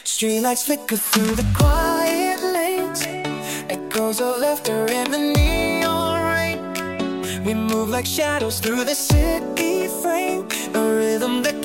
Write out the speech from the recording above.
Streetlights flicker through the quiet lanes, echoes of laughter in the neon rain. We move like shadows through the city frame, a rhythm that